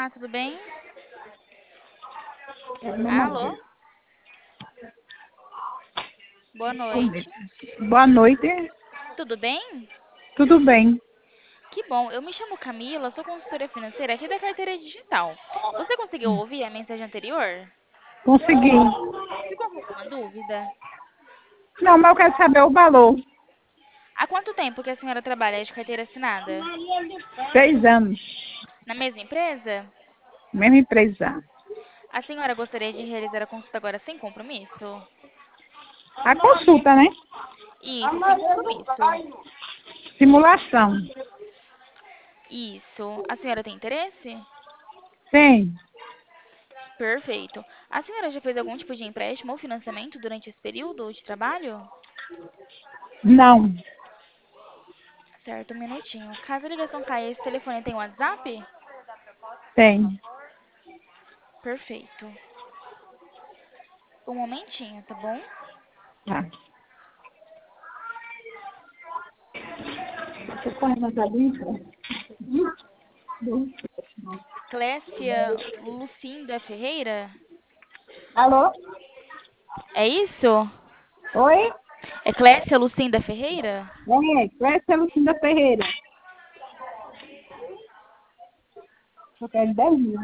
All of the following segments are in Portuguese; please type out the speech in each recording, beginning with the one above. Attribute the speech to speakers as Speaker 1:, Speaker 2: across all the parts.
Speaker 1: Olá, tudo bem?
Speaker 2: É meu
Speaker 1: Alô?
Speaker 2: marido.
Speaker 1: Boa noite.
Speaker 2: Boa noite.
Speaker 1: Tudo bem?
Speaker 2: Tudo bem?
Speaker 1: Que bom. Eu me chamo Camila, sou consultora financeira aqui da carteira digital. Você conseguiu ouvir a mensagem anterior?
Speaker 2: Consegui.
Speaker 1: Ficou com alguma dúvida?
Speaker 2: Não, mas eu quero saber o valor.
Speaker 1: Há quanto tempo que a senhora trabalha de carteira assinada?
Speaker 2: 6 anos.
Speaker 1: Na mesma empresa?
Speaker 2: Mesma empresa.
Speaker 1: A senhora gostaria de realizar a consulta agora sem compromisso?
Speaker 2: A consulta, né?
Speaker 1: Isso, sem compromisso.
Speaker 2: Simulação.
Speaker 1: Isso. A senhora tem interesse?
Speaker 2: Tem?
Speaker 1: Perfeito. A senhora já fez algum tipo de empréstimo ou financiamento durante esse período de trabalho?
Speaker 2: Não.
Speaker 1: Certo, um minutinho. Caso a ligação caia, esse telefone tem WhatsApp?
Speaker 2: Tem.
Speaker 1: Perfeito. Um momentinho, tá bom?
Speaker 2: Tá. Você põe mais ali?
Speaker 1: Clécia Lucinda Ferreira?
Speaker 2: Alô?
Speaker 1: É isso?
Speaker 2: Oi?
Speaker 1: É Clécia Lucinda Ferreira?
Speaker 2: Essa é a Lucinda Ferreira. Eu quero 10 mil.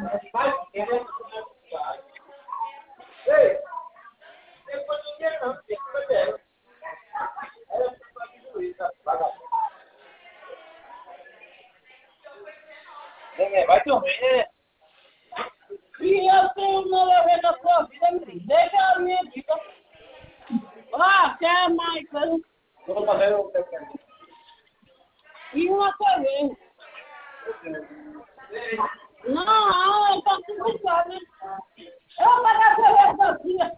Speaker 2: Vai dormir. E eu tenho uma levei na sua vida, menino. Deixa a minha vida. Ah, quer mais? Vou fazer o e uma TV. Não, tá tudo certo, né? Eu vou pagar a TV sozinha.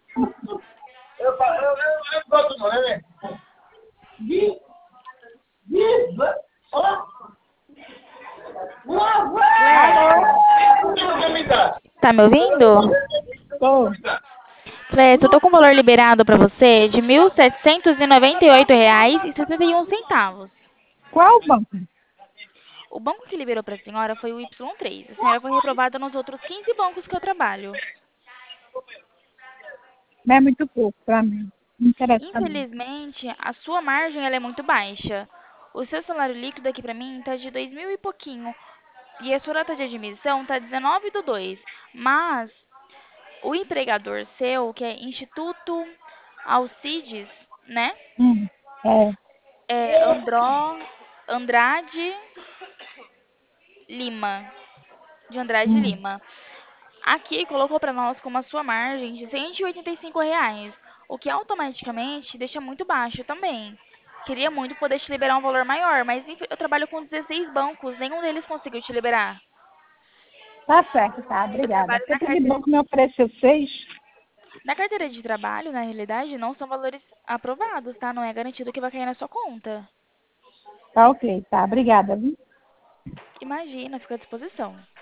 Speaker 2: Eu gosto não, né? De, ó.
Speaker 1: Clécia,
Speaker 2: Alô?
Speaker 1: tá me ouvindo?
Speaker 2: Tô.
Speaker 1: Clécia, eu tô com o valor liberado pra você de R$ 1.798,61.
Speaker 2: Qual banco?
Speaker 1: O banco que liberou pra senhora foi o Y3. A senhora foi reprovada nos outros 15 bancos que eu trabalho.
Speaker 2: Não é muito pouco pra mim. Não interessa não.
Speaker 1: Infelizmente, a sua margem ela é muito baixa. O seu salário líquido aqui pra mim tá de 2.000 e pouquinho. E a sua data de admissão tá 19/2. Mas o empregador seu, que é Instituto Alcides, né?
Speaker 2: É.
Speaker 1: É Andrade Lima. De Andrade
Speaker 2: Hum.
Speaker 1: Lima. Aqui colocou para nós como a sua margem de R$ 185, o que automaticamente deixa muito baixo também. Queria muito poder te liberar um valor maior, mas eu trabalho com 16 bancos, nenhum deles conseguiu te liberar.
Speaker 2: Tá certo, tá.
Speaker 1: Eu
Speaker 2: Obrigada.
Speaker 1: trabalho
Speaker 2: Porque tem banco que me ofereceu 6.
Speaker 1: na carteira de trabalho, na realidade, não são valores aprovados, tá? Não é garantido que vai cair na sua conta.
Speaker 2: Tá ok, tá. Obrigada, viu?
Speaker 1: Imagina, fica à disposição.